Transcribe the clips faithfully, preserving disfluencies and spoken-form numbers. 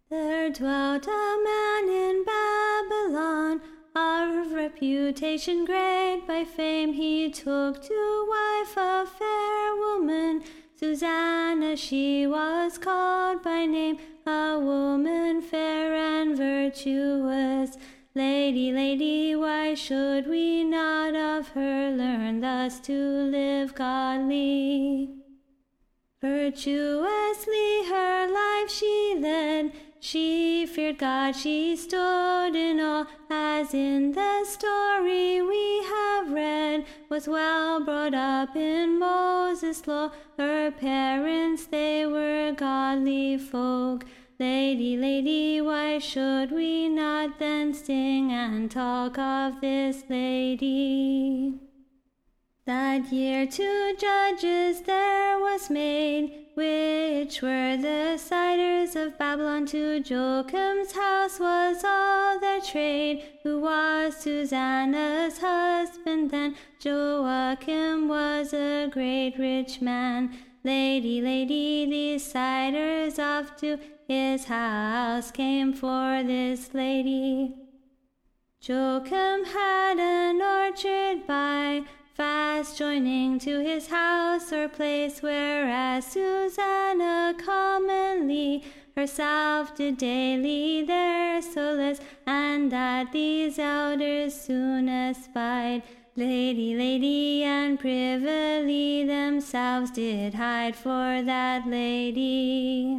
There dwelt a man in Babylon, of reputation great, by fame he took to wife a fair woman. Susanna she was called by name, a woman fair and virtuous. Lady, lady, why should we not of her learn thus to live godly? Virtuously her life she led, she feared God, she stood in awe, as in the story we have read, was well brought up in Moses' law. Her parents, they were godly folk. Lady, lady, why should we not then sing and talk of this lady? That year two judges there was made, which were the ciders of Babylon. To Joachim's house was all their trade, who was Susanna's husband then. Joachim was a great rich man. Lady, lady, these ciders off to his house came for this lady. Joachim had an orchard by, fast joining to his house or place, whereas Susanna commonly herself did daily there solace, and that these elders soon espied. Lady, lady, and privily themselves did hide for that lady.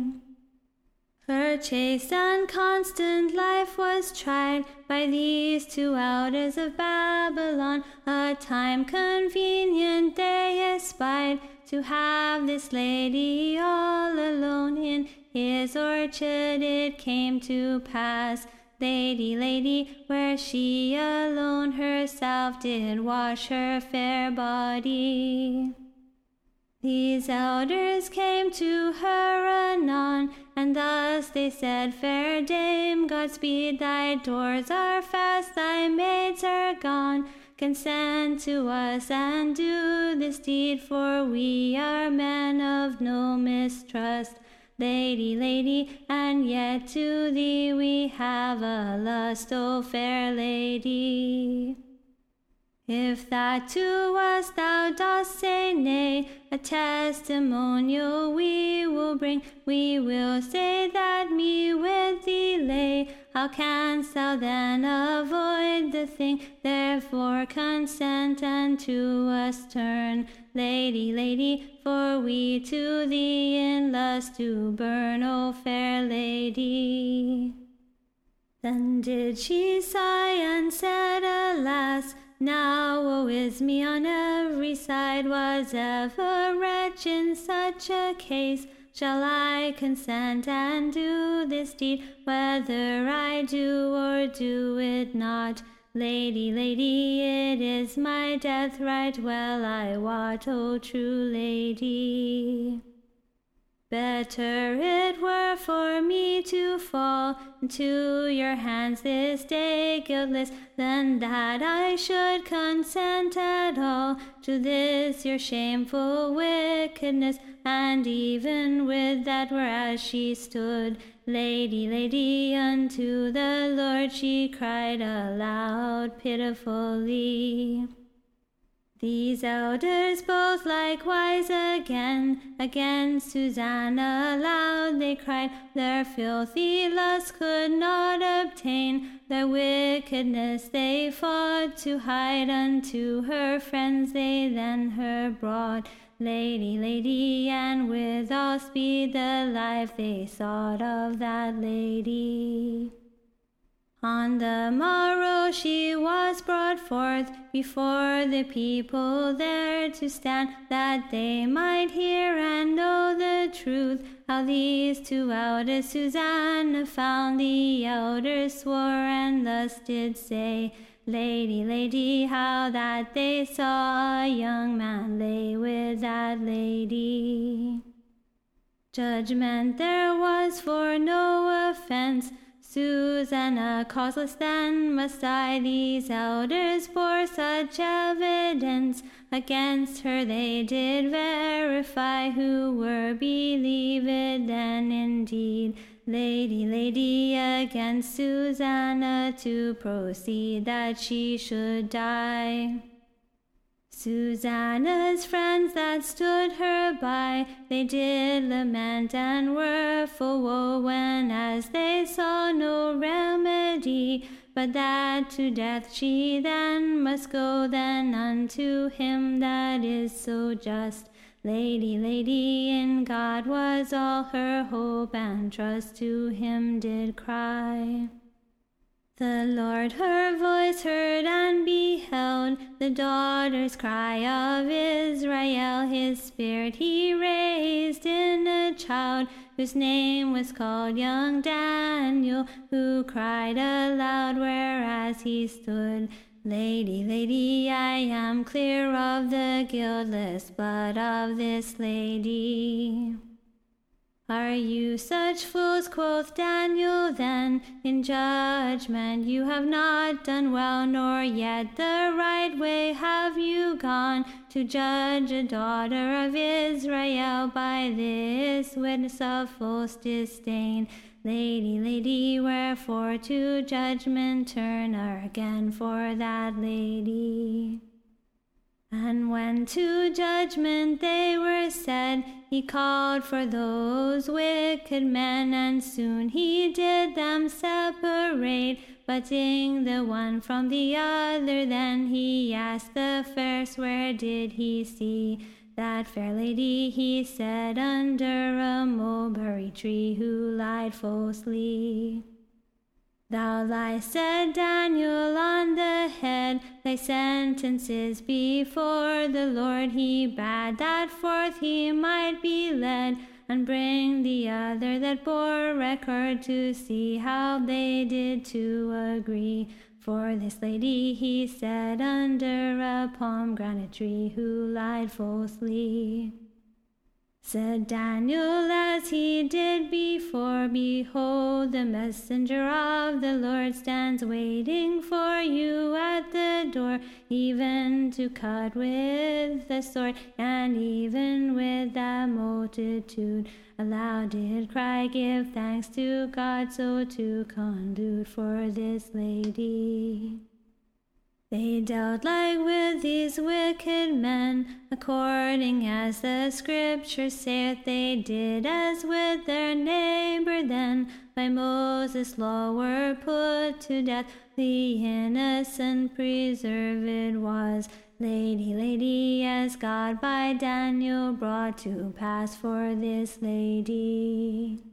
Her chaste and constant life was tried by these two elders of Babylon. A time convenient they espied to have this lady all alone in his orchard. It came to pass, lady, lady, where she alone herself did wash her fair body. These elders came to her anon, and thus they said, Fair dame, Godspeed, thy doors are fast, thy maids are gone. Consent to us and do this deed, for we are men of no mistrust. Lady, lady, and yet to thee we have a lust, O fair lady. If that to us thou dost say nay, a testimonial we will bring. We will say that me with thee lay. How canst thou then avoid the thing? Therefore consent and to us turn. Lady, lady, for we to thee in lust do burn, O fair lady. Then did she sigh and said, Alas, now woe is me on every side. Was ever wretch in such a case? Shall I consent and do this deed, whether I do or do it not? Lady, lady, it is my death right well I wot, O true lady. Better it were for me to fall into your hands this day guiltless, than that I should consent at all to this your shameful wickedness. And even with that, whereas she stood, lady, lady, unto the Lord she cried aloud pitifully. These elders both likewise again against Susanna loud they cried. Their filthy lust could not obtain, their wickedness they fought to hide. Unto her friends they then her brought, lady, lady, and with all speed the life they sought of that lady. On the morrow she was brought forth before the people there to stand, that they might hear and know the truth, how these two elders Susanna found. The elders swore and thus did say, Lady, lady, how that they saw a young man lay with that lady. Judgment there was for no offense, Susanna causeless then must die. These elders bore such evidence against her they did verify, who were believed then indeed. Lady, lady, against Susanna to proceed that she should die. Susanna's friends that stood her by, they did lament and were full woe when as they saw no remedy, but that to death she then must go, then unto him that is so just. Lady, lady, in God was all her hope, and trust to him did cry. The Lord her voice heard and beheld the daughter's cry of Israel. His spirit he raised in a child, whose name was called young Daniel, who cried aloud whereas he stood. Lady, lady, I am clear of the guiltless blood of this lady. Are you such fools, quoth Daniel then, in judgment you have not done well, nor yet the right way have you gone, to judge a daughter of Israel by this witness of false disdain. Lady, lady, wherefore to judgment turn again for that lady? And when to judgment they were set, he called for those wicked men, and soon he did them separate, butting the one from the other. Then he asked the first, where did he see that fair lady? He said, under a mulberry tree, who lied falsely. Thou liest, said Daniel, on the head. Thy sentence is before the Lord. He bade that forth he might be led, and bring the other that bore record, to see how they did to agree. For this lady, he said, under a pomegranate tree, who lied falsely. Said Daniel as he did before, behold, the messenger of the Lord stands waiting for you at the door, even to cut with the sword, and even with that multitude aloud did cry, give thanks to God, so to conduct for this lady. They dealt like with these wicked men, according as the Scripture saith. They did as with their neighbor then, by Moses' law were put to death. The innocent preserved was. Lady, lady, as God by Daniel brought to pass for this lady.